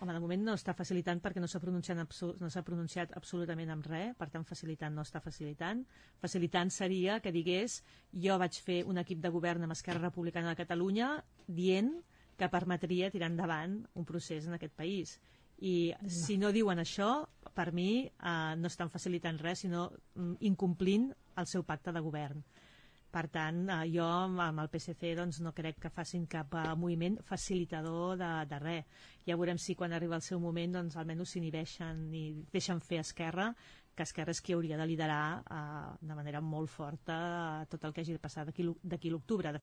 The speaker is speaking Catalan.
Home, de moment no està facilitant perquè no s'ha pronunciat absolutament amb res, per tant facilitant no està facilitant. Facilitant seria que digués jo vaig fer un equip de govern amb Esquerra Republicana de Catalunya dient que permetria tirar endavant un procés en aquest país. I si no diuen això, per mi no estan facilitant res, sinó incomplint el seu pacte de govern. Per tant, jo amb el PSC doncs, no crec que facin cap moviment facilitador de res. Ja veurem si quan arriba el seu moment doncs, almenys s'inhibeixen i deixen fer Esquerra, que Esquerra és qui hauria de liderar de manera molt forta tot el que hagi de passar d'aquí l'octubre.